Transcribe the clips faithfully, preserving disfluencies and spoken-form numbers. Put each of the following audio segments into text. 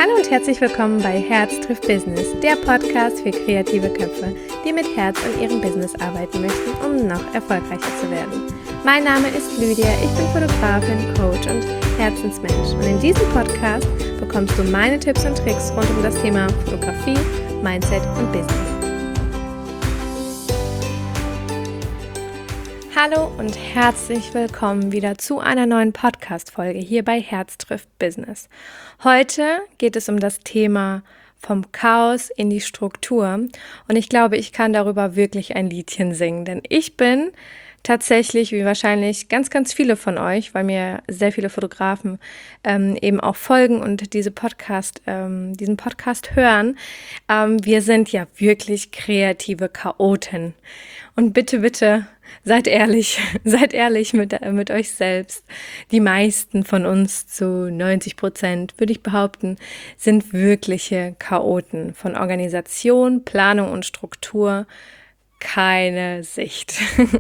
Hallo und herzlich willkommen bei Herz trifft Business, der Podcast für kreative Köpfe, die mit Herz an ihrem Business arbeiten möchten, um noch erfolgreicher zu werden. Mein Name ist Lydia, ich bin Fotografin, Coach und Herzensmensch und in diesem Podcast bekommst du meine Tipps und Tricks rund um das Thema Fotografie, Mindset und Business. Hallo und herzlich willkommen wieder zu einer neuen Podcast-Folge hier bei Herz trifft Business. Heute geht es um das Thema vom Chaos in die Struktur und ich glaube, ich kann darüber wirklich ein Liedchen singen, denn ich bin tatsächlich, wie wahrscheinlich ganz, ganz viele von euch, weil mir sehr viele Fotografen ähm, eben auch folgen und diese Podcast, ähm, diesen Podcast hören, ähm, wir sind ja wirklich kreative Chaoten. Und bitte, bitte, seid ehrlich, seid ehrlich mit, äh, mit euch selbst. Die meisten von uns, zu neunzig Prozent, würde ich behaupten, sind wirkliche Chaoten. Von Organisation, Planung und Struktur keine Sicht.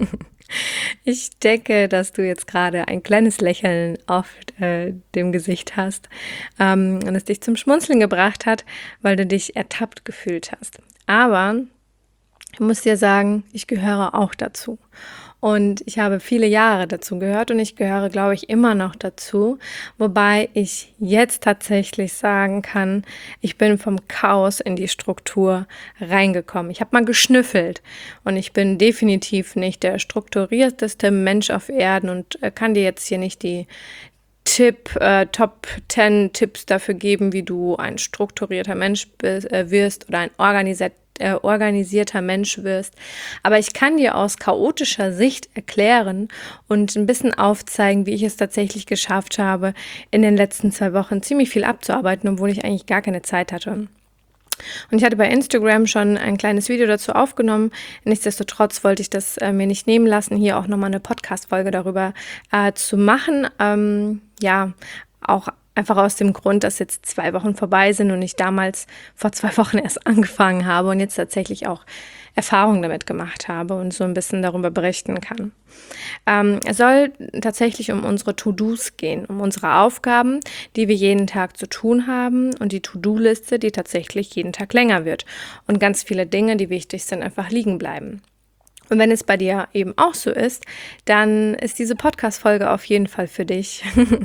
Ich denke, dass du jetzt gerade ein kleines Lächeln auf äh, dem Gesicht hast ähm, und es dich zum Schmunzeln gebracht hat, weil du dich ertappt gefühlt hast. Aber ich muss dir sagen, ich gehöre auch dazu. Und ich habe viele Jahre dazu gehört und ich gehöre, glaube ich, immer noch dazu, wobei ich jetzt tatsächlich sagen kann, ich bin vom Chaos in die Struktur reingekommen. Ich habe mal geschnüffelt und ich bin definitiv nicht der strukturierteste Mensch auf Erden und kann dir jetzt hier nicht die Tipp, äh, Top zehn Tipps dafür geben, wie du ein strukturierter Mensch bist, äh, wirst oder ein organisierter Äh, organisierter Mensch wirst. Aber ich kann dir aus chaotischer Sicht erklären und ein bisschen aufzeigen, wie ich es tatsächlich geschafft habe, in den letzten zwei Wochen ziemlich viel abzuarbeiten, obwohl ich eigentlich gar keine Zeit hatte. Und ich hatte bei Instagram schon ein kleines Video dazu aufgenommen. Nichtsdestotrotz wollte ich das äh, mir nicht nehmen lassen, hier auch nochmal eine Podcast-Folge darüber äh, zu machen. Ähm, ja, auch einfach aus dem Grund, dass jetzt zwei Wochen vorbei sind und ich damals vor zwei Wochen erst angefangen habe und jetzt tatsächlich auch Erfahrungen damit gemacht habe und so ein bisschen darüber berichten kann. Ähm, es soll tatsächlich um unsere To-Dos gehen, um unsere Aufgaben, die wir jeden Tag zu tun haben und die To-Do-Liste, die tatsächlich jeden Tag länger wird und ganz viele Dinge, die wichtig sind, einfach liegen bleiben. Und wenn es bei dir eben auch so ist, dann ist diese Podcast-Folge auf jeden Fall für dich.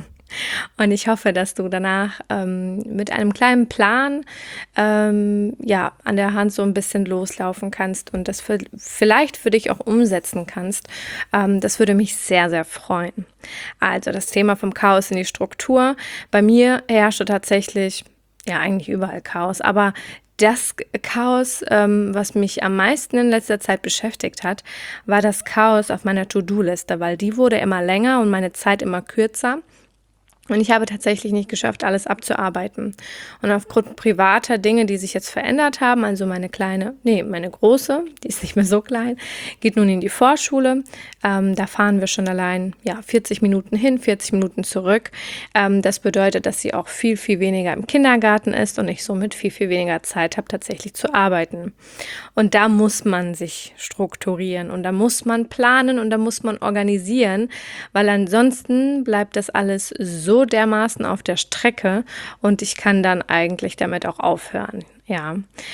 Und ich hoffe, dass du danach ähm, mit einem kleinen Plan ähm, ja, an der Hand so ein bisschen loslaufen kannst und das für, vielleicht für dich auch umsetzen kannst. Ähm, das würde mich sehr, sehr freuen. Also das Thema vom Chaos in die Struktur. Bei mir herrschte tatsächlich, ja eigentlich überall Chaos, aber das Chaos, ähm, was mich am meisten in letzter Zeit beschäftigt hat, war das Chaos auf meiner To-Do-Liste, weil die wurde immer länger und meine Zeit immer kürzer. Und ich habe tatsächlich nicht geschafft, alles abzuarbeiten. Und aufgrund privater Dinge, die sich jetzt verändert haben, also meine kleine, nee, meine große, die ist nicht mehr so klein, geht nun in die Vorschule. Ähm, da fahren wir schon allein, ja, vierzig Minuten hin, vierzig Minuten zurück. Ähm, das bedeutet, dass sie auch viel, viel weniger im Kindergarten ist und ich somit viel, viel weniger Zeit habe, tatsächlich zu arbeiten. Und da muss man sich strukturieren und da muss man planen und da muss man organisieren, weil ansonsten bleibt das alles so dermaßen auf der Strecke und ich kann dann eigentlich damit auch aufhören. Ja,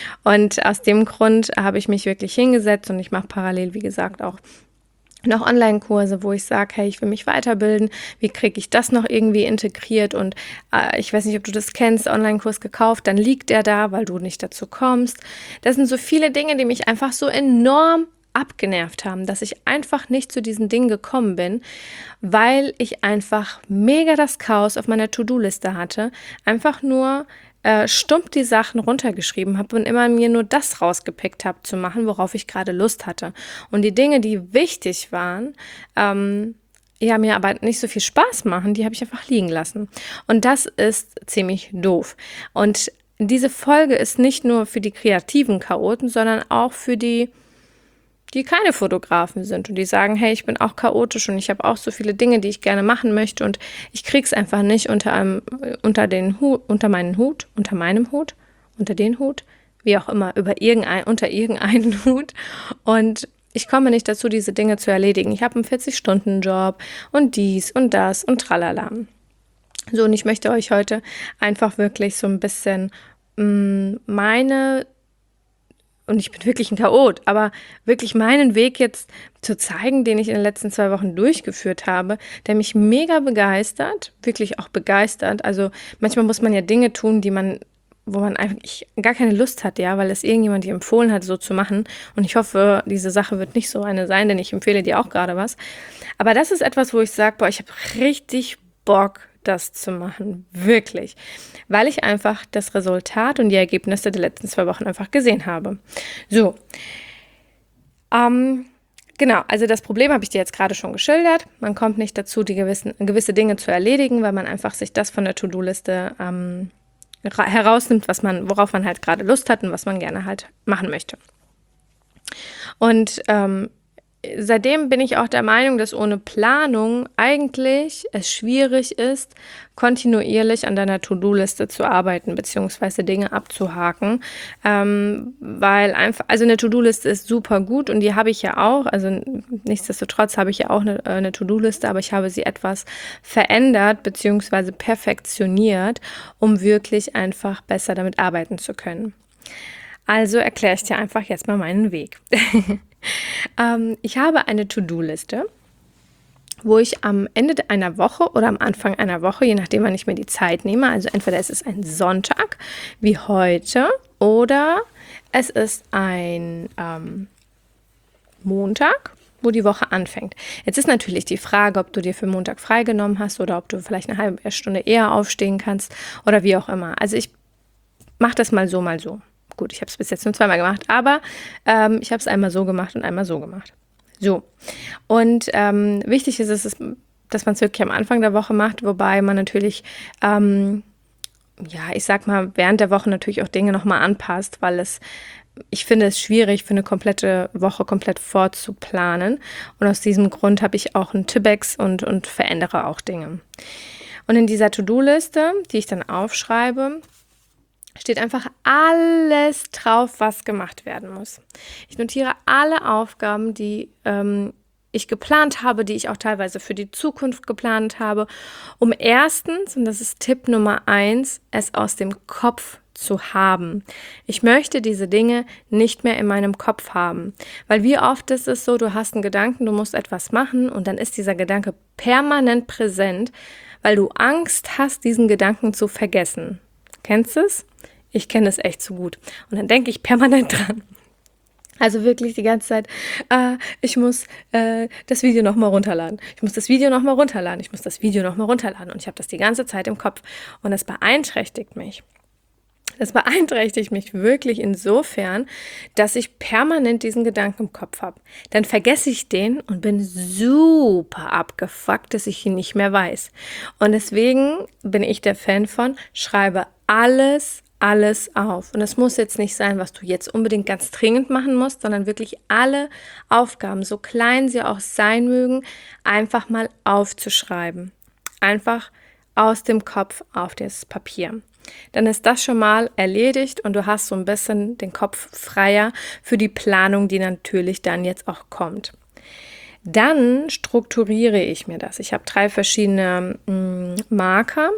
und aus dem Grund habe ich mich wirklich hingesetzt und ich mache parallel, wie gesagt, auch noch Online-Kurse, wo ich sage, hey, ich will mich weiterbilden, wie kriege ich das noch irgendwie integriert und äh, ich weiß nicht, ob du das kennst, Online-Kurs gekauft, dann liegt der da, weil du nicht dazu kommst. Das sind so viele Dinge, die mich einfach so enorm abgenervt haben, dass ich einfach nicht zu diesen Dingen gekommen bin, weil ich einfach mega das Chaos auf meiner To-Do-Liste hatte, einfach nur äh, stumpf die Sachen runtergeschrieben habe und immer mir nur das rausgepickt habe zu machen, worauf ich gerade Lust hatte. Und die Dinge, die wichtig waren, ähm, ja, mir aber nicht so viel Spaß machen, die habe ich einfach liegen lassen. Und das ist ziemlich doof. Und diese Folge ist nicht nur für die kreativen Chaoten, sondern auch für die die keine Fotografen sind und die sagen, hey, ich bin auch chaotisch und ich habe auch so viele Dinge, die ich gerne machen möchte und ich krieg's einfach nicht unter einem, unter den Hut, unter meinen Hut, unter meinem Hut, unter den Hut, wie auch immer, über irgendein, unter irgendeinen Hut und ich komme nicht dazu, diese Dinge zu erledigen. Ich habe einen vierzig-Stunden-Job und dies und das und tralala. So, und ich möchte euch heute einfach wirklich so ein bisschen mh, meine, und ich bin wirklich ein Chaot, aber wirklich meinen Weg jetzt zu zeigen, den ich in den letzten zwei Wochen durchgeführt habe, der mich mega begeistert, wirklich auch begeistert. Also manchmal muss man ja Dinge tun, die man, wo man eigentlich gar keine Lust hat, ja, weil es irgendjemand dir empfohlen hat, so zu machen. Und ich hoffe, diese Sache wird nicht so eine sein, denn ich empfehle dir auch gerade was. Aber das ist etwas, wo ich sage, boah, ich habe richtig Bock, das zu machen, wirklich, weil ich einfach das Resultat und die Ergebnisse der letzten zwei Wochen einfach gesehen habe. So, ähm, genau, also das Problem habe ich dir jetzt gerade schon geschildert. Man kommt nicht dazu, die gewissen, gewisse Dinge zu erledigen, weil man einfach sich das von der To-Do-Liste ähm, herausnimmt, was man, worauf man halt gerade Lust hat und was man gerne halt machen möchte. Und ähm, seitdem bin ich auch der Meinung, dass ohne Planung eigentlich es schwierig ist, kontinuierlich an deiner To-Do-Liste zu arbeiten, beziehungsweise Dinge abzuhaken, ähm, weil einfach, also eine To-Do-Liste ist super gut und die habe ich ja auch, also nichtsdestotrotz habe ich ja auch eine, eine To-Do-Liste, aber ich habe sie etwas verändert, beziehungsweise perfektioniert, um wirklich einfach besser damit arbeiten zu können. Also erkläre ich dir einfach jetzt mal meinen Weg. ähm, ich habe eine To-Do-Liste, wo ich am Ende einer Woche oder am Anfang einer Woche, je nachdem, wann ich mir die Zeit nehme, also entweder es ist ein Sonntag wie heute oder es ist ein ähm, Montag, wo die Woche anfängt. Jetzt ist natürlich die Frage, ob du dir für Montag freigenommen hast oder ob du vielleicht eine halbe Stunde eher aufstehen kannst oder wie auch immer. Also ich mache das mal so, mal so. Gut, ich habe es bis jetzt nur zweimal gemacht, aber ähm, ich habe es einmal so gemacht und einmal so gemacht. So, und ähm, wichtig ist es, dass man es wirklich am Anfang der Woche macht, wobei man natürlich, ähm, ja, ich sag mal, während der Woche natürlich auch Dinge nochmal anpasst, weil es, ich finde es schwierig, für eine komplette Woche komplett vorzuplanen. Und aus diesem Grund habe ich auch einen Tibex und, und verändere auch Dinge. Und in dieser To-Do-Liste, die ich dann aufschreibe, steht einfach alles drauf, was gemacht werden muss. Ich notiere alle Aufgaben, die ähm, ich geplant habe, die ich auch teilweise für die Zukunft geplant habe, um erstens, und das ist Tipp Nummer eins, es aus dem Kopf zu haben. Ich möchte diese Dinge nicht mehr in meinem Kopf haben, weil wie oft ist es so, du hast einen Gedanken, du musst etwas machen und dann ist dieser Gedanke permanent präsent, weil du Angst hast, diesen Gedanken zu vergessen. Kennst du es? Ich kenne es echt so gut. Und dann denke ich permanent dran. Also wirklich die ganze Zeit, äh, ich muss äh, das Video nochmal runterladen. Ich muss das Video nochmal runterladen. Ich muss das Video nochmal runterladen. Und ich habe das die ganze Zeit im Kopf. Und das beeinträchtigt mich. Das beeinträchtigt mich wirklich insofern, dass ich permanent diesen Gedanken im Kopf habe. Dann vergesse ich den und bin super abgefuckt, dass ich ihn nicht mehr weiß. Und deswegen bin ich der Fan von, schreibe alles alles auf. Und es muss jetzt nicht sein, was du jetzt unbedingt ganz dringend machen musst, sondern wirklich alle Aufgaben, so klein sie auch sein mögen, einfach mal aufzuschreiben. Einfach aus dem Kopf auf das Papier. Dann ist das schon mal erledigt und du hast so ein bisschen den Kopf freier für die Planung, die natürlich dann jetzt auch kommt. Dann strukturiere ich mir das. Ich habe drei verschiedene mh, Marker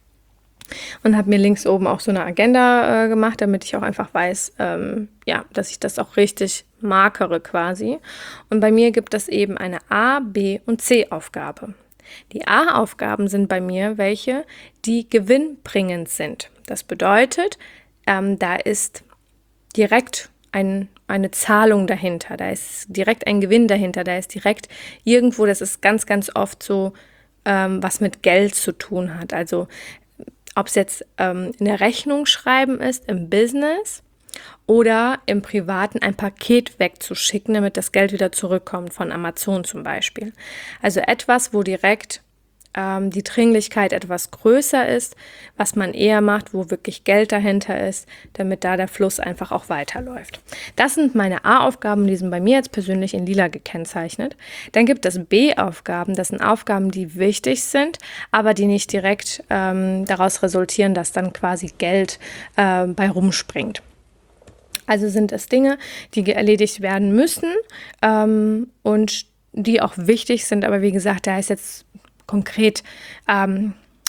und habe mir links oben auch so eine Agenda äh, gemacht, damit ich auch einfach weiß, ähm, ja, dass ich das auch richtig markere quasi. Und bei mir gibt es eben eine A-, B- und C-Aufgabe. Die A-Aufgaben sind bei mir welche, die gewinnbringend sind. Das bedeutet, ähm, da ist direkt ein, eine Zahlung dahinter, da ist direkt ein Gewinn dahinter, da ist direkt irgendwo, das ist ganz, ganz oft so, ähm, was mit Geld zu tun hat. Also ob es jetzt ähm, eine Rechnung schreiben ist im Business oder im Privaten ein Paket wegzuschicken, damit das Geld wieder zurückkommt, von Amazon zum Beispiel. Also etwas, wo direkt ähm, die Dringlichkeit etwas größer ist, was man eher macht, wo wirklich Geld dahinter ist, damit da der Fluss einfach auch weiterläuft. Das sind meine A-Aufgaben, die sind bei mir jetzt persönlich in lila gekennzeichnet. Dann gibt es B-Aufgaben, das sind Aufgaben, die wichtig sind, aber die nicht direkt ähm, daraus resultieren, dass dann quasi Geld äh, bei rumspringt. Also sind es Dinge, die erledigt werden müssen ähm, und die auch wichtig sind. Aber wie gesagt, da ist jetzt konkret ähm,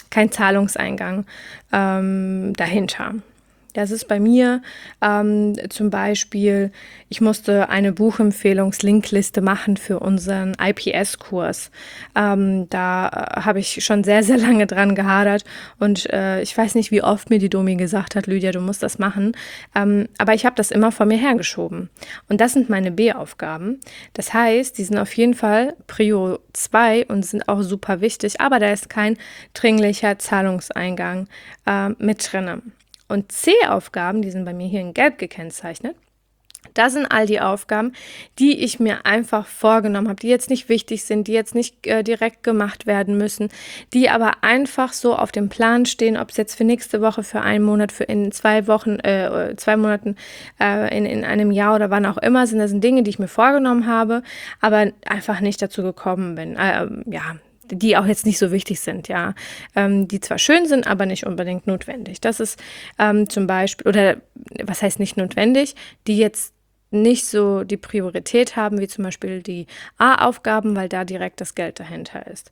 kein Zahlungseingang ähm, dahinter. Das ist bei mir ähm, zum Beispiel, ich musste eine Buchempfehlungslinkliste machen für unseren I P S-Kurs. Ähm, da äh, habe ich schon sehr, sehr lange dran gehadert und äh, ich weiß nicht, wie oft mir die Domi gesagt hat, Lydia, du musst das machen. Ähm, aber ich habe das immer vor mir hergeschoben. Und das sind meine B-Aufgaben. Das heißt, die sind auf jeden Fall Prio zwei und sind auch super wichtig, aber da ist kein dringlicher Zahlungseingang äh, mit drinne. Und C-Aufgaben, die sind bei mir hier in Gelb gekennzeichnet. Das sind all die Aufgaben, die ich mir einfach vorgenommen habe, die jetzt nicht wichtig sind, die jetzt nicht äh, direkt gemacht werden müssen, die aber einfach so auf dem Plan stehen, ob es jetzt für nächste Woche, für einen Monat, für in zwei Wochen, äh, zwei Monaten, äh, in, in einem Jahr oder wann auch immer sind. Das sind Dinge, die ich mir vorgenommen habe, aber einfach nicht dazu gekommen bin. Äh, ja, die auch jetzt nicht so wichtig sind, ja, ähm, die zwar schön sind, aber nicht unbedingt notwendig. Das ist ähm, zum Beispiel, oder was heißt nicht notwendig, die jetzt nicht so die Priorität haben, wie zum Beispiel die A-Aufgaben, weil da direkt das Geld dahinter ist.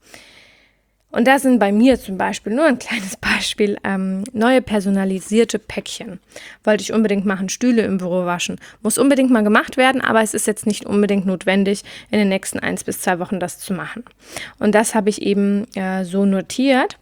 Und da sind bei mir zum Beispiel, nur ein kleines Beispiel, ähm, neue personalisierte Päckchen. Wollte ich unbedingt machen, Stühle im Büro waschen. Muss unbedingt mal gemacht werden, aber es ist jetzt nicht unbedingt notwendig, in den nächsten eins bis zwei Wochen das zu machen. Und das habe ich eben äh, so notiert.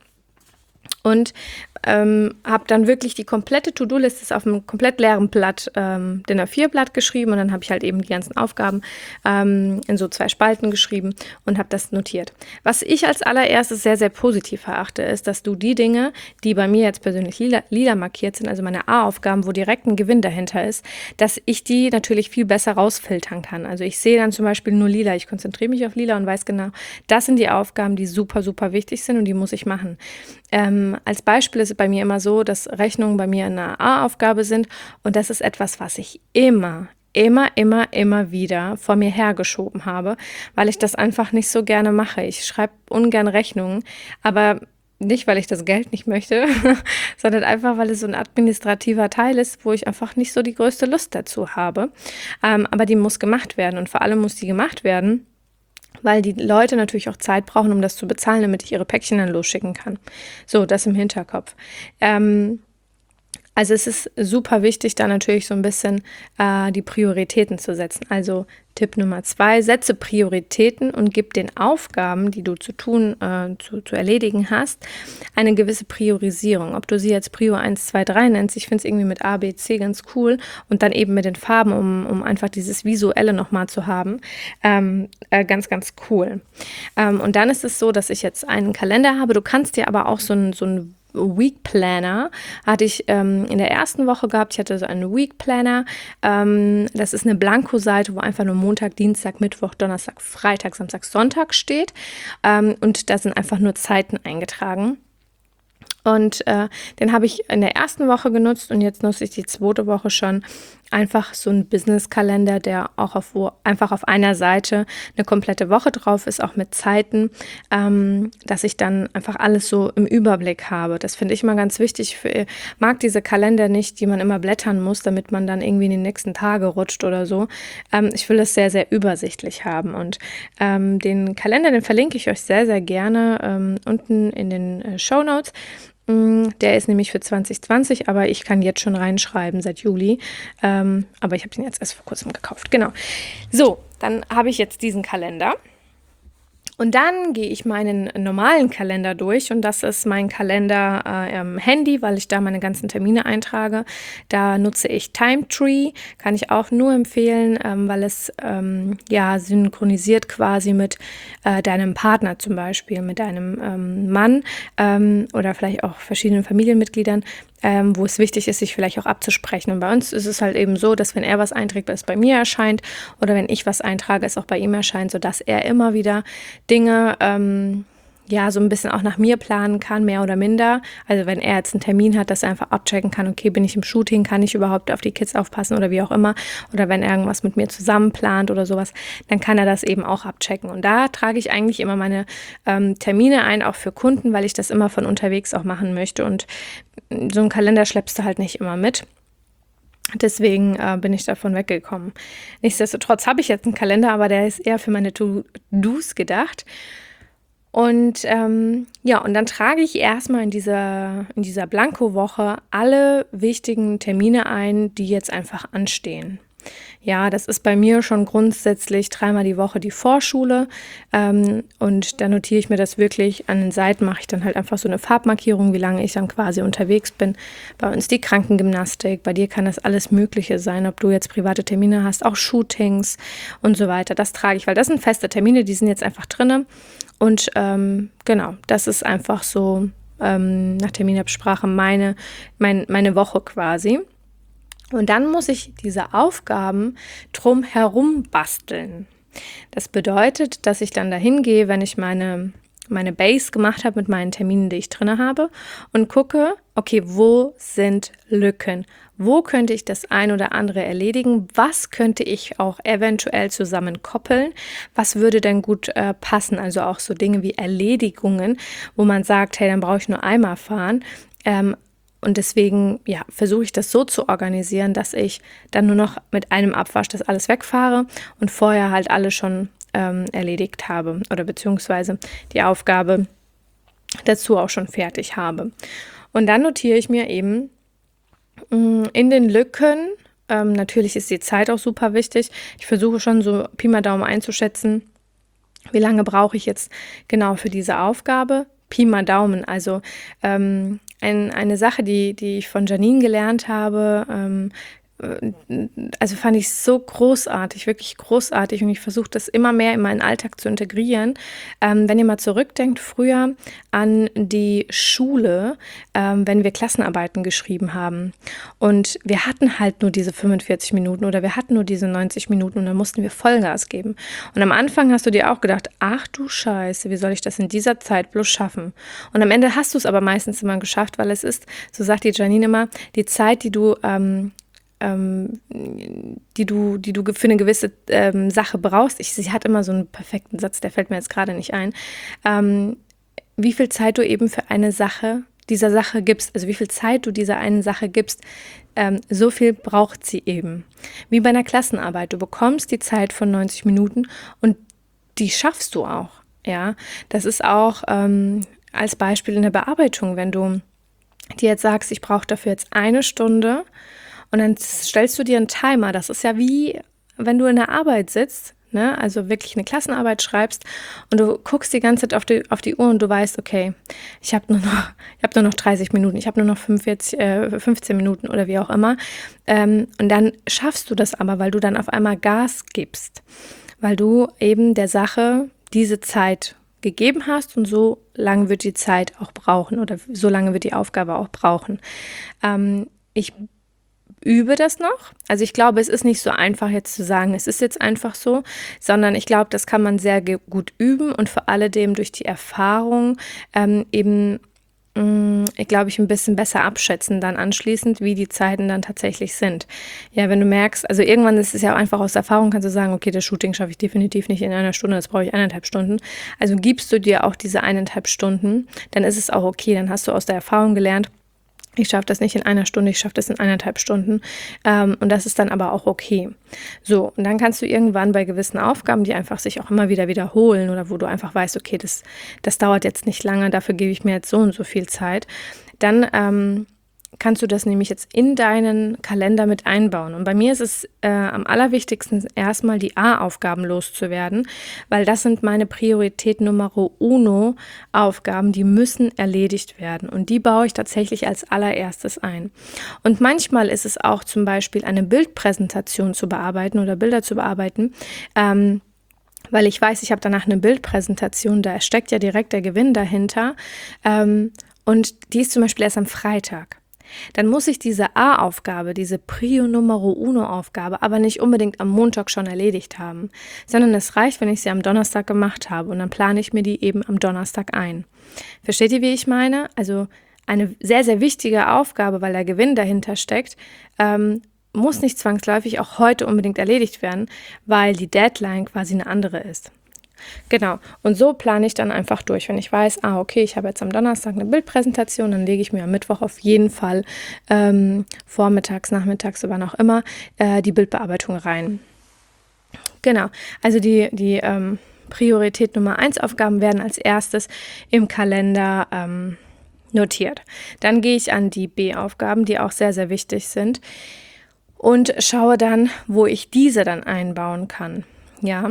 Und ähm, habe dann wirklich die komplette To-Do-Liste auf einem komplett leeren Blatt, ähm, D I N A vier Blatt geschrieben und dann habe ich halt eben die ganzen Aufgaben ähm, in so zwei Spalten geschrieben und habe das notiert. Was ich als allererstes sehr, sehr positiv erachte, ist, dass du die Dinge, die bei mir jetzt persönlich lila, lila markiert sind, also meine A-Aufgaben, wo direkt ein Gewinn dahinter ist, dass ich die natürlich viel besser rausfiltern kann. Also ich sehe dann zum Beispiel nur lila, ich konzentriere mich auf lila und weiß genau, das sind die Aufgaben, die super, super wichtig sind und die muss ich machen. Ähm, als Beispiel ist es bei mir immer so, dass Rechnungen bei mir eine A-Aufgabe sind und das ist etwas, was ich immer, immer, immer, immer wieder vor mir hergeschoben habe, weil ich das einfach nicht so gerne mache. Ich schreibe ungern Rechnungen, aber nicht, weil ich das Geld nicht möchte, sondern einfach, weil es so ein administrativer Teil ist, wo ich einfach nicht so die größte Lust dazu habe. Ähm, aber die muss gemacht werden und vor allem muss die gemacht werden, weil die Leute natürlich auch Zeit brauchen, um das zu bezahlen, damit ich ihre Päckchen dann losschicken kann. So, das im Hinterkopf. Ähm, also es ist super wichtig, da natürlich so ein bisschen äh, die Prioritäten zu setzen. Also Tipp Nummer zwei, setze Prioritäten und gib den Aufgaben, die du zu tun, äh, zu, zu erledigen hast, eine gewisse Priorisierung. Ob du sie jetzt Prio eins, zwei, drei nennst, ich finde es irgendwie mit A, B, C ganz cool und dann eben mit den Farben, um, um einfach dieses Visuelle nochmal zu haben, ähm, äh, ganz, ganz cool. Ähm, und dann ist es so, dass ich jetzt einen Kalender habe. Du kannst dir aber auch so ein, so ein Week Planner hatte ich ähm, in der ersten Woche gehabt. Ich hatte so einen Week Planner. Ähm, das ist eine Blanko-Seite, wo einfach nur Montag, Dienstag, Mittwoch, Donnerstag, Freitag, Samstag, Sonntag steht. Ähm, und da sind einfach nur Zeiten eingetragen. Und äh, den habe ich in der ersten Woche genutzt und jetzt nutze ich die zweite Woche schon einfach so einen Business-Kalender, der auch auf, wo einfach auf einer Seite eine komplette Woche drauf ist, auch mit Zeiten, ähm, dass ich dann einfach alles so im Überblick habe. Das finde ich immer ganz wichtig. Ich mag diese Kalender nicht, die man immer blättern muss, damit man dann irgendwie in die nächsten Tage rutscht oder so. Ähm, ich will es sehr, sehr übersichtlich haben und ähm, den Kalender, den verlinke ich euch sehr, sehr gerne ähm, unten in den äh, Shownotes. Der ist nämlich für zwanzig zwanzig, aber ich kann jetzt schon reinschreiben seit Juli. Ähm, aber ich habe den jetzt erst vor kurzem gekauft. Genau. So, dann habe ich jetzt diesen Kalender. Und dann gehe ich meinen normalen Kalender durch und das ist mein Kalender äh, am Handy, weil ich da meine ganzen Termine eintrage. Da nutze ich Timetree, kann ich auch nur empfehlen, ähm, weil es ähm, ja synchronisiert quasi mit äh, deinem Partner zum Beispiel, mit deinem ähm, Mann ähm, oder vielleicht auch verschiedenen Familienmitgliedern, ähm, wo es wichtig ist, sich vielleicht auch abzusprechen. Und bei uns ist es halt eben so, dass wenn er was einträgt, es bei mir erscheint oder wenn ich was eintrage, es auch bei ihm erscheint, sodass er immer wieder Dinge ähm, ja so ein bisschen auch nach mir planen kann, mehr oder minder. Also wenn er jetzt einen Termin hat, dass er einfach abchecken kann, okay, bin ich im Shooting, kann ich überhaupt auf die Kids aufpassen oder wie auch immer. Oder wenn er irgendwas mit mir zusammen plant oder sowas, dann kann er das eben auch abchecken. Und da trage ich eigentlich immer meine ähm, Termine ein, auch für Kunden, weil ich das immer von unterwegs auch machen möchte. Und so einen Kalender schleppst du halt nicht immer mit. Deswegen äh, bin ich davon weggekommen. Nichtsdestotrotz habe ich jetzt einen Kalender, aber der ist eher für meine To-Dos gedacht. Und ähm, ja, und dann trage ich erstmal in dieser, in dieser Blanko-Woche alle wichtigen Termine ein, die jetzt einfach anstehen. Ja, das ist bei mir schon grundsätzlich dreimal die Woche die Vorschule, ähm, und da notiere ich mir das wirklich. An den Seiten mache ich dann halt einfach so eine Farbmarkierung, wie lange ich dann quasi unterwegs bin. Bei uns die Krankengymnastik, bei dir kann das alles Mögliche sein, ob du jetzt private Termine hast, auch Shootings und so weiter. Das trage ich, weil das sind feste Termine, die sind jetzt einfach drinne. Und ähm, genau, das ist einfach so ähm, nach Terminabsprache meine, mein, meine Woche quasi. Und dann muss ich diese Aufgaben drumherum basteln. Das bedeutet, dass ich dann dahin gehe, wenn ich meine, meine Base gemacht habe mit meinen Terminen, die ich drin habe, und gucke, okay, wo sind Lücken? Wo könnte ich das ein oder andere erledigen? Was könnte ich auch eventuell zusammen koppeln? Was würde denn gut äh, passen? Also auch so Dinge wie Erledigungen, wo man sagt, hey, dann brauche ich nur einmal fahren. Ähm, Und deswegen, ja, versuche ich das so zu organisieren, dass ich dann nur noch mit einem Abwasch das alles wegfahre und vorher halt alles schon ähm, erledigt habe oder beziehungsweise die Aufgabe dazu auch schon fertig habe. Und dann notiere ich mir eben mh, in den Lücken, ähm, natürlich ist die Zeit auch super wichtig. Ich versuche schon so Pi mal Daumen einzuschätzen, wie lange brauche ich jetzt genau für diese Aufgabe. Pi mal Daumen, also ähm, ein, eine Sache, die, die ich von Janine gelernt habe, ähm, also fand ich so großartig, wirklich großartig, und ich versuche das immer mehr in meinen Alltag zu integrieren. Ähm, wenn ihr mal zurückdenkt, früher an die Schule, ähm, wenn wir Klassenarbeiten geschrieben haben und wir hatten halt nur diese fünfundvierzig Minuten oder wir hatten nur diese neunzig Minuten und dann mussten wir Vollgas geben. Und am Anfang hast du dir auch gedacht, ach du Scheiße, wie soll ich das in dieser Zeit bloß schaffen? Und am Ende hast du es aber meistens immer geschafft, weil es ist, so sagt die Janine immer, die Zeit, die du ähm, die du, die du für eine gewisse ähm, Sache brauchst. Ich, sie hat immer so einen perfekten Satz, der fällt mir jetzt gerade nicht ein. Ähm, wie viel Zeit du eben für eine Sache, dieser Sache gibst, also wie viel Zeit du dieser einen Sache gibst, ähm, so viel braucht sie eben. Wie bei einer Klassenarbeit. Du bekommst die Zeit von neunzig Minuten und die schaffst du auch. Ja, das ist auch ähm, als Beispiel in der Bearbeitung, wenn du dir jetzt sagst, ich brauche dafür jetzt eine Stunde. Und dann stellst du dir einen Timer. Das ist ja wie, wenn du in der Arbeit sitzt, ne? Also wirklich eine Klassenarbeit schreibst und du guckst die ganze Zeit auf die, auf die Uhr und du weißt, okay, ich habe nur noch, ich habe nur noch dreißig Minuten, ich habe nur noch fünfundvierzig, äh, fünfzehn Minuten oder wie auch immer. Ähm, und dann schaffst du das aber, weil du dann auf einmal Gas gibst, weil du eben der Sache diese Zeit gegeben hast und so lange wird die Zeit auch brauchen oder so lange wird die Aufgabe auch brauchen. Ähm, ich übe das noch. Also ich glaube, es ist nicht so einfach jetzt zu sagen, es ist jetzt einfach so, sondern ich glaube, das kann man sehr ge- gut üben und vor allem durch die Erfahrung ähm, eben, mh, ich glaube, ich ein bisschen besser abschätzen dann anschließend, wie die Zeiten dann tatsächlich sind. Ja, wenn du merkst, also irgendwann ist es ja auch einfach aus Erfahrung, kannst du sagen, okay, das Shooting schaffe ich definitiv nicht in einer Stunde, das brauche ich eineinhalb Stunden. Also gibst du dir auch diese eineinhalb Stunden, dann ist es auch okay, dann hast du aus der Erfahrung gelernt, ich schaffe das nicht in einer Stunde, ich schaffe das in eineinhalb Stunden. Ähm, und das ist dann aber auch okay. So, und dann kannst du irgendwann bei gewissen Aufgaben, die einfach sich auch immer wieder wiederholen oder wo du einfach weißt, okay, das, das dauert jetzt nicht lange, dafür gebe ich mir jetzt so und so viel Zeit, dann ähm, kannst du das nämlich jetzt in deinen Kalender mit einbauen. Und bei mir ist es äh, am allerwichtigsten, erstmal die A-Aufgaben loszuwerden, weil das sind meine Priorität Numero uno Aufgaben, die müssen erledigt werden. Und die baue ich tatsächlich als allererstes ein. Und manchmal ist es auch zum Beispiel eine Bildpräsentation zu bearbeiten oder Bilder zu bearbeiten, ähm, weil ich weiß, ich habe danach eine Bildpräsentation, da steckt ja direkt der Gewinn dahinter. Ähm, und die ist zum Beispiel erst am Freitag. Dann muss ich diese A-Aufgabe, diese Prio Numero Uno Aufgabe, aber nicht unbedingt am Montag schon erledigt haben, sondern es reicht, wenn ich sie am Donnerstag gemacht habe und dann plane ich mir die eben am Donnerstag ein. Versteht ihr, wie ich meine? Also eine sehr, sehr wichtige Aufgabe, weil der Gewinn dahinter steckt, ähm, muss nicht zwangsläufig auch heute unbedingt erledigt werden, weil die Deadline quasi eine andere ist. Genau, und so plane ich dann einfach durch. Wenn ich weiß, ah, okay, ich habe jetzt am Donnerstag eine Bildpräsentation, dann lege ich mir am Mittwoch auf jeden Fall ähm, vormittags, nachmittags, wann auch immer, äh, die Bildbearbeitung rein. Genau, also die, die, ähm, Priorität Nummer eins Aufgaben werden als erstes im Kalender ähm, notiert. Dann gehe ich an die B-Aufgaben, die auch sehr, sehr wichtig sind, und schaue dann, wo ich diese dann einbauen kann. Ja.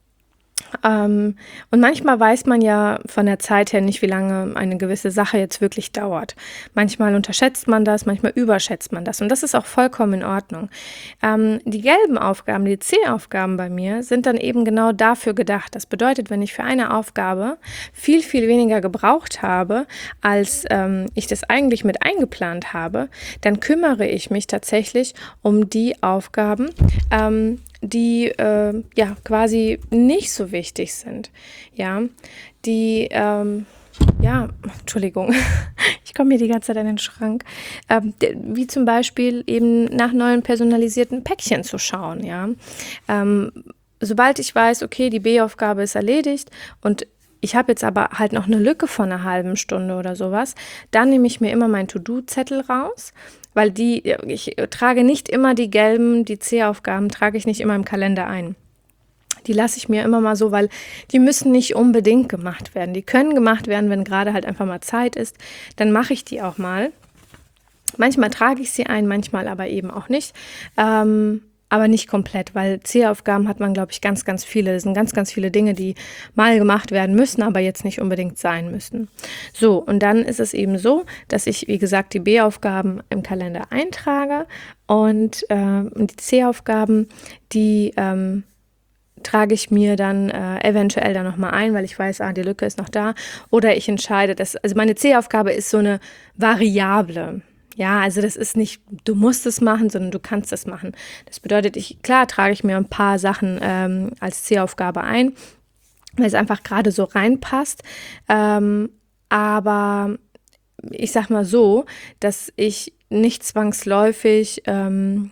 Ähm, und manchmal weiß man ja von der Zeit her nicht, wie lange eine gewisse Sache jetzt wirklich dauert. Manchmal unterschätzt man das, manchmal überschätzt man das. Und das ist auch vollkommen in Ordnung. Ähm, die gelben Aufgaben, die C-Aufgaben bei mir, sind dann eben genau dafür gedacht. Das bedeutet, wenn ich für eine Aufgabe viel, viel weniger gebraucht habe, als ähm, ich das eigentlich mit eingeplant habe, dann kümmere ich mich tatsächlich um die Aufgaben, ähm, die äh, ja quasi nicht so wichtig sind, ja, die, ähm, ja, Entschuldigung, ich komme hier die ganze Zeit in den Schrank, ähm, wie zum Beispiel eben nach neuen personalisierten Päckchen zu schauen, ja, ähm, sobald ich weiß, okay, die B-Aufgabe ist erledigt und ich habe jetzt aber halt noch eine Lücke von einer halben Stunde oder sowas, dann nehme ich mir immer meinen To-Do-Zettel raus, weil die, ich trage nicht immer die gelben, die C-Aufgaben trage ich nicht immer im Kalender ein. Die lasse ich mir immer mal so, weil die müssen nicht unbedingt gemacht werden. Die können gemacht werden, wenn gerade halt einfach mal Zeit ist. Dann mache ich die auch mal. Manchmal trage ich sie ein, manchmal aber eben auch nicht. Ähm, aber nicht komplett, weil C-Aufgaben hat man, glaube ich, ganz, ganz viele. Das sind ganz, ganz viele Dinge, die mal gemacht werden müssen, aber jetzt nicht unbedingt sein müssen. So, und dann ist es eben so, dass ich, wie gesagt, die B-Aufgaben im Kalender eintrage und äh, die C-Aufgaben, die ähm, trage ich mir dann äh, eventuell dann nochmal ein, weil ich weiß, ah, die Lücke ist noch da. Oder ich entscheide, dass, also meine C-Aufgabe ist so eine Variable. Ja, also das ist nicht, du musst es machen, sondern du kannst es machen. Das bedeutet, ich, klar trage ich mir ein paar Sachen ähm, als C-Aufgabe ein, weil es einfach gerade so reinpasst. Ähm, aber ich sag mal so, dass ich nicht zwangsläufig ähm,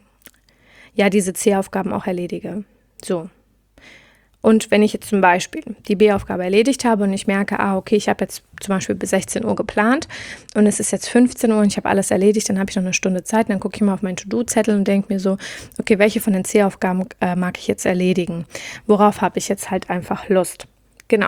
ja diese C-Aufgaben auch erledige. So. Und wenn ich jetzt zum Beispiel die B-Aufgabe erledigt habe und ich merke, ah, okay, ich habe jetzt zum Beispiel bis sechzehn Uhr geplant und es ist jetzt fünfzehn Uhr und ich habe alles erledigt, dann habe ich noch eine Stunde Zeit, und dann gucke ich mal auf meinen To-Do-Zettel und denke mir so, okay, welche von den C-Aufgaben äh, mag ich jetzt erledigen? Worauf habe ich jetzt halt einfach Lust? Genau.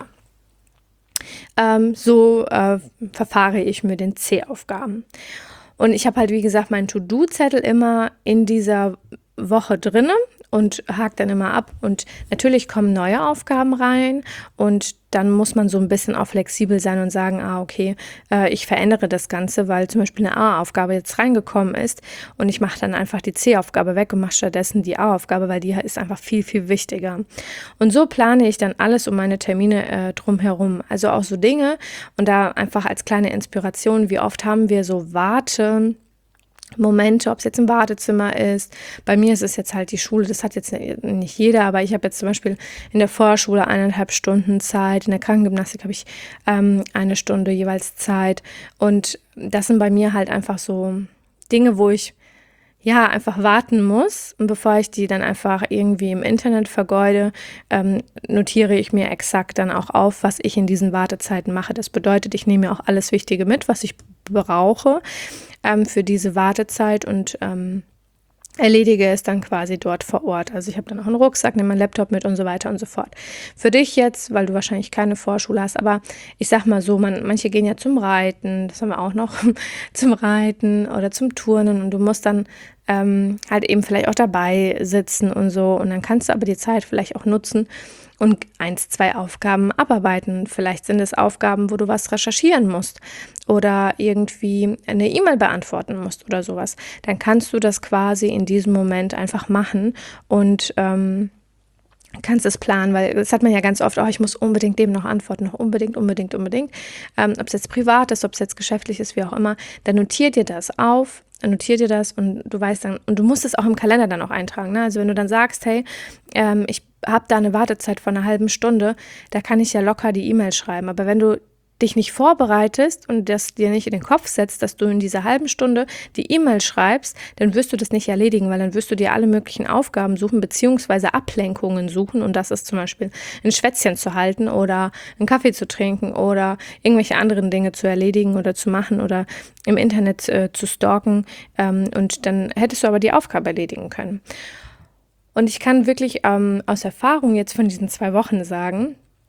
Ähm, so äh, verfahre ich mit den C-Aufgaben. Und ich habe halt, wie gesagt, meinen To-Do-Zettel immer in dieser Woche drinne und hakt dann immer ab. Und natürlich kommen neue Aufgaben rein und dann muss man so ein bisschen auch flexibel sein und sagen, ah, okay, äh, ich verändere das Ganze, weil zum Beispiel eine A-Aufgabe jetzt reingekommen ist und ich mache dann einfach die C-Aufgabe weg und mache stattdessen die A-Aufgabe, weil die ist einfach viel, viel wichtiger. Und so plane ich dann alles um meine Termine äh, drumherum. Also auch so Dinge und da einfach als kleine Inspiration, wie oft haben wir so Warte- Momente, ob es jetzt im Badezimmer ist. Bei mir ist es jetzt halt die Schule, das hat jetzt nicht jeder, aber ich habe jetzt zum Beispiel in der Vorschule eineinhalb Stunden Zeit, in der Krankengymnastik habe ich ähm, eine Stunde jeweils Zeit und das sind bei mir halt einfach so Dinge, wo ich ja einfach warten muss und bevor ich die dann einfach irgendwie im Internet vergeude, ähm, notiere ich mir exakt dann auch auf, was ich in diesen Wartezeiten mache. Das bedeutet, ich nehme mir auch alles Wichtige mit, was ich brauche ähm, für diese Wartezeit und ähm, erledige es dann quasi dort vor Ort. Also ich habe dann auch einen Rucksack, nehme meinen Laptop mit und so weiter und so fort. Für dich jetzt, weil du wahrscheinlich keine Vorschule hast, aber ich sag mal so, man, manche gehen ja zum Reiten, das haben wir auch noch, zum Reiten oder zum Turnen und du musst dann ähm, halt eben vielleicht auch dabei sitzen und so und dann kannst du aber die Zeit vielleicht auch nutzen und eins, zwei Aufgaben abarbeiten. Vielleicht sind es Aufgaben, wo du was recherchieren musst oder irgendwie eine E-Mail beantworten musst oder sowas. Dann kannst du das quasi in diesem Moment einfach machen und ähm, kannst es planen, weil das hat man ja ganz oft, oh, ich muss unbedingt dem noch antworten, noch unbedingt, unbedingt, unbedingt. Ähm, ob es jetzt privat ist, ob es jetzt geschäftlich ist, wie auch immer, dann notiert dir das auf, notiert dir das und du weißt dann, und du musst es auch im Kalender dann auch eintragen. Ne? Also wenn du dann sagst, hey, ähm, ich habe da eine Wartezeit von einer halben Stunde, da kann ich ja locker die E-Mail schreiben. Aber wenn du dich nicht vorbereitest und das dir nicht in den Kopf setzt, dass du in dieser halben Stunde die E-Mail schreibst, dann wirst du das nicht erledigen, weil dann wirst du dir alle möglichen Aufgaben suchen, beziehungsweise Ablenkungen suchen und das ist zum Beispiel ein Schwätzchen zu halten oder einen Kaffee zu trinken oder irgendwelche anderen Dinge zu erledigen oder zu machen oder im Internet äh, zu stalken ähm, und dann hättest du aber die Aufgabe erledigen können. Und ich kann wirklich ähm, aus Erfahrung jetzt von diesen zwei Wochen sagen,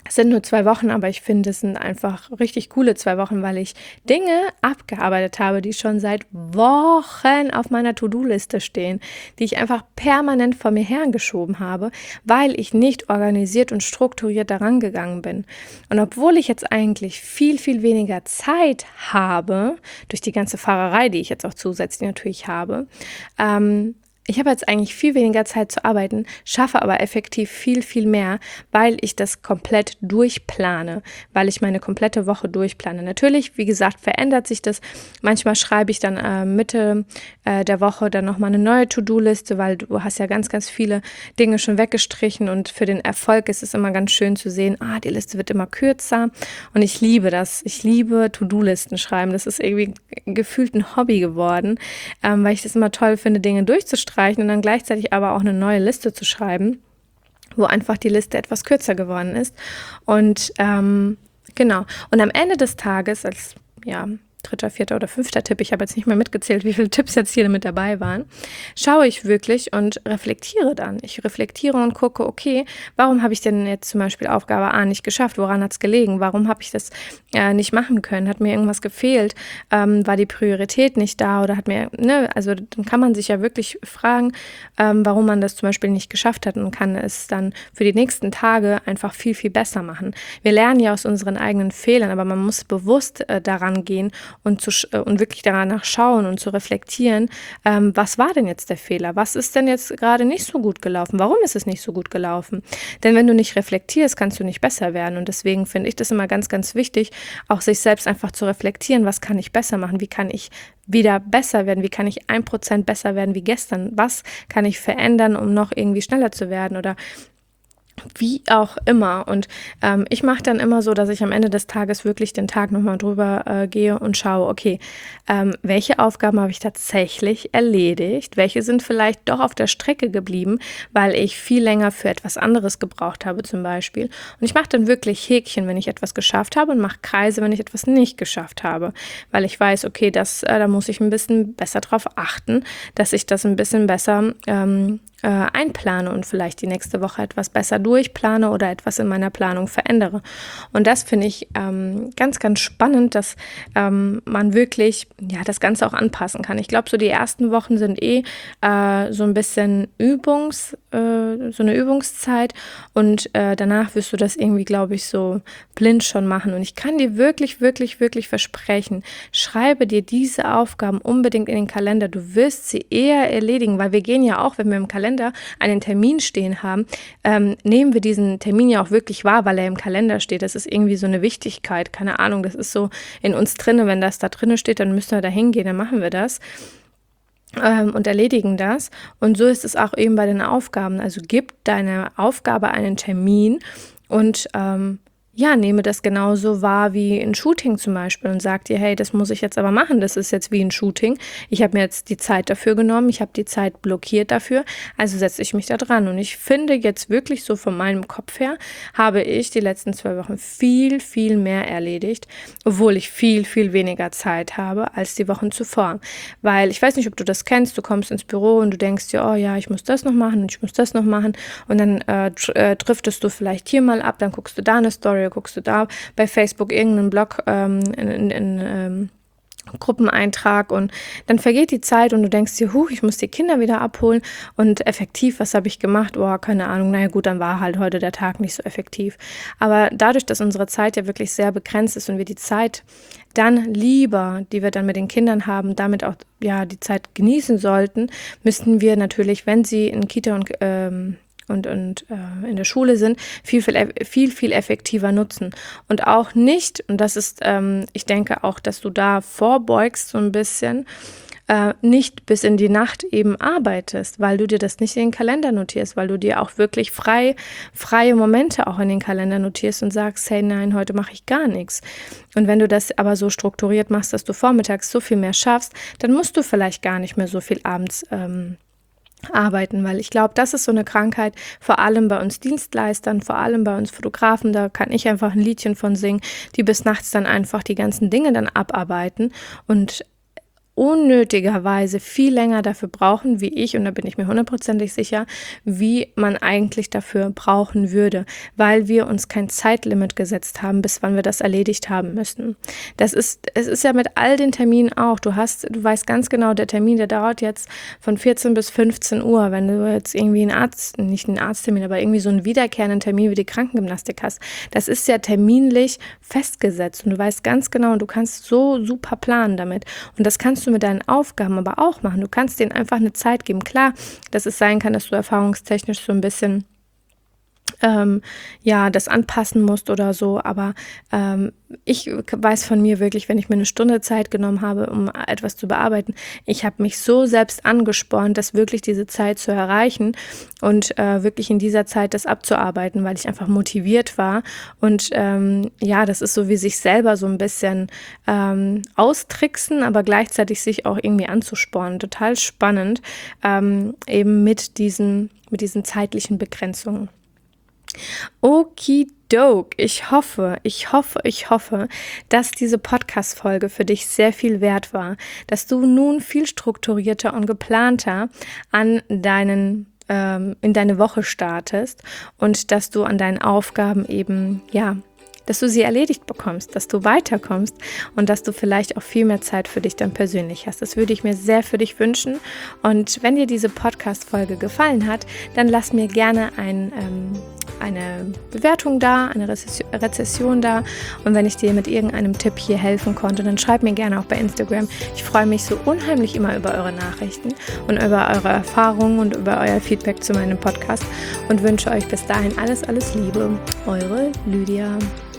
Es sind nur zwei Wochen, aber ich finde, es sind einfach richtig coole zwei Wochen, weil ich Dinge abgearbeitet habe, die schon seit Wochen auf meiner To-Do-Liste stehen, die ich einfach permanent vor mir hergeschoben habe, weil ich nicht organisiert und strukturiert daran gegangen bin. Und obwohl ich jetzt eigentlich viel, viel weniger Zeit habe, durch die ganze Fahrerei, die ich jetzt auch zusätzlich natürlich habe, ähm, ich habe jetzt eigentlich viel weniger Zeit zu arbeiten, schaffe aber effektiv viel, viel mehr, weil ich das komplett durchplane, weil ich meine komplette Woche durchplane. Natürlich, wie gesagt, verändert sich das. Manchmal schreibe ich dann äh, Mitte äh, der Woche dann nochmal eine neue To-Do-Liste, weil du hast ja ganz, ganz viele Dinge schon weggestrichen und für den Erfolg ist es immer ganz schön zu sehen, ah, die Liste wird immer kürzer und ich liebe das. Ich liebe To-Do-Listen schreiben. Das ist irgendwie gefühlt ein Hobby geworden, ähm, weil ich das immer toll finde, Dinge durchzustreichen und dann gleichzeitig aber auch eine neue Liste zu schreiben, wo einfach die Liste etwas kürzer geworden ist. Und ähm, genau. Und am Ende des Tages, als ja dritter, vierter oder fünfter Tipp, ich habe jetzt nicht mehr mitgezählt, wie viele Tipps jetzt hier mit dabei waren, schaue ich wirklich und reflektiere dann. Ich reflektiere und gucke, okay, warum habe ich denn jetzt zum Beispiel Aufgabe A nicht geschafft? Woran hat es gelegen? Warum habe ich das äh, nicht machen können? Hat mir irgendwas gefehlt? Ähm, war die Priorität nicht da oder hat mir, ne, also dann kann man sich ja wirklich fragen, ähm, warum man das zum Beispiel nicht geschafft hat und kann es dann für die nächsten Tage einfach viel, viel besser machen. Wir lernen ja aus unseren eigenen Fehlern, aber man muss bewusst äh, daran gehen und, zu, und wirklich danach schauen und zu reflektieren, ähm, was war denn jetzt der Fehler? Was ist denn jetzt gerade nicht so gut gelaufen? Warum ist es nicht so gut gelaufen? Denn wenn du nicht reflektierst, kannst du nicht besser werden. Und deswegen finde ich das immer ganz, ganz wichtig, auch sich selbst einfach zu reflektieren, was kann ich besser machen? Wie kann ich wieder besser werden? Wie kann ich ein Prozent besser werden wie gestern? Was kann ich verändern, um noch irgendwie schneller zu werden? Oder wie auch immer. Und ähm, ich mache dann immer so, dass ich am Ende des Tages wirklich den Tag nochmal drüber äh, gehe und schaue, okay, ähm, welche Aufgaben habe ich tatsächlich erledigt? Welche sind vielleicht doch auf der Strecke geblieben, weil ich viel länger für etwas anderes gebraucht habe zum Beispiel. Und ich mache dann wirklich Häkchen, wenn ich etwas geschafft habe und mache Kreise, wenn ich etwas nicht geschafft habe, weil ich weiß, okay, das, äh, da muss ich ein bisschen besser drauf achten, dass ich das ein bisschen besser ähm, äh, einplane und vielleicht die nächste Woche etwas besser durchplane oder etwas in meiner Planung verändere. Und das finde ich ähm, ganz, ganz spannend, dass ähm, man wirklich ja das Ganze auch anpassen kann. Ich glaube, so die ersten Wochen sind eh äh, so ein bisschen Übungs, äh, so eine Übungszeit und äh, danach wirst du das irgendwie, glaube ich, so blind schon machen. Und ich kann dir wirklich, wirklich, wirklich versprechen, schreibe dir diese Aufgaben unbedingt in den Kalender. Du wirst sie eher erledigen, weil wir gehen ja auch, wenn wir im Kalender einen Termin stehen haben, ähm, nehmen wir diesen Termin ja auch wirklich wahr, weil er im Kalender steht. Das ist irgendwie so eine Wichtigkeit, keine Ahnung, das ist so in uns drinne. Wenn das da drinne steht, dann müssen wir da hingehen, dann machen wir das ähm, und erledigen das. Und so ist es auch eben bei den Aufgaben. Also gib deiner Aufgabe einen Termin und ähm, ja, nehme das genauso wahr wie ein Shooting zum Beispiel und sag dir, hey, das muss ich jetzt aber machen, das ist jetzt wie ein Shooting. Ich habe mir jetzt die Zeit dafür genommen, ich habe die Zeit blockiert dafür, also setze ich mich da dran. Und ich finde jetzt wirklich so von meinem Kopf her, habe ich die letzten zwei Wochen viel, viel mehr erledigt, obwohl ich viel, viel weniger Zeit habe als die Wochen zuvor. Weil ich weiß nicht, ob du das kennst, du kommst ins Büro und du denkst dir, oh ja, ich muss das noch machen und ich muss das noch machen und dann äh, tr- äh, driftest du vielleicht hier mal ab, dann guckst du da eine Story, guckst du da bei Facebook irgendeinen Blog, ähm, in, in, in ähm, Gruppeneintrag und dann vergeht die Zeit und du denkst dir, huch, ich muss die Kinder wieder abholen und effektiv, was habe ich gemacht? Oh, keine Ahnung, naja gut, dann war halt heute der Tag nicht so effektiv. Aber dadurch, dass unsere Zeit ja wirklich sehr begrenzt ist und wir die Zeit dann lieber, die wir dann mit den Kindern haben, damit auch ja die Zeit genießen sollten, müssten wir natürlich, wenn sie in Kita und ähm, und, und äh, in der Schule sind, viel, viel, viel, viel effektiver nutzen. Und auch nicht, und das ist, ähm, ich denke auch, dass du da vorbeugst so ein bisschen, äh, nicht bis in die Nacht eben arbeitest, weil du dir das nicht in den Kalender notierst, weil du dir auch wirklich frei, freie Momente auch in den Kalender notierst und sagst, hey, nein, heute mache ich gar nichts. Und wenn du das aber so strukturiert machst, dass du vormittags so viel mehr schaffst, dann musst du vielleicht gar nicht mehr so viel abends ähm, arbeiten, weil ich glaube, das ist so eine Krankheit, vor allem bei uns Dienstleistern, vor allem bei uns Fotografen, da kann ich einfach ein Liedchen von singen, die bis nachts dann einfach die ganzen Dinge dann abarbeiten und unnötigerweise viel länger dafür brauchen, wie ich, und da bin ich mir hundertprozentig sicher, wie man eigentlich dafür brauchen würde, weil wir uns kein Zeitlimit gesetzt haben, bis wann wir das erledigt haben müssen. Das ist, es ist ja mit all den Terminen auch, du hast, du weißt ganz genau, der Termin, der dauert jetzt von vierzehn bis fünfzehn Uhr, wenn du jetzt irgendwie einen Arzt, nicht einen Arzttermin, aber irgendwie so einen wiederkehrenden Termin wie die Krankengymnastik hast, das ist ja terminlich festgesetzt und du weißt ganz genau, du kannst so super planen damit und das kannst du mit deinen Aufgaben aber auch machen. Du kannst denen einfach eine Zeit geben. Klar, dass es sein kann, dass du erfahrungstechnisch so ein bisschen Ähm, ja, das anpassen musst oder so, aber ähm, ich weiß von mir wirklich, wenn ich mir eine Stunde Zeit genommen habe, um etwas zu bearbeiten, ich habe mich so selbst angespornt, das wirklich diese Zeit zu erreichen und äh, wirklich in dieser Zeit das abzuarbeiten, weil ich einfach motiviert war und ähm, ja, das ist so wie sich selber so ein bisschen ähm, austricksen, aber gleichzeitig sich auch irgendwie anzuspornen, total spannend, ähm, eben mit diesen, mit diesen zeitlichen Begrenzungen. Okidok, ich hoffe, ich hoffe, ich hoffe, dass diese Podcast-Folge für dich sehr viel wert war, dass du nun viel strukturierter und geplanter an deinen, ähm, in deine Woche startest und dass du an deinen Aufgaben eben, ja, dass du sie erledigt bekommst, dass du weiterkommst und dass du vielleicht auch viel mehr Zeit für dich dann persönlich hast. Das würde ich mir sehr für dich wünschen. Und wenn dir diese Podcast-Folge gefallen hat, dann lass mir gerne ein, ähm, eine Bewertung da, eine Rezession da. Und wenn ich dir mit irgendeinem Tipp hier helfen konnte, dann schreib mir gerne auch bei Instagram. Ich freue mich so unheimlich immer über eure Nachrichten und über eure Erfahrungen und über euer Feedback zu meinem Podcast und wünsche euch bis dahin alles, alles Liebe. Eure Lydia.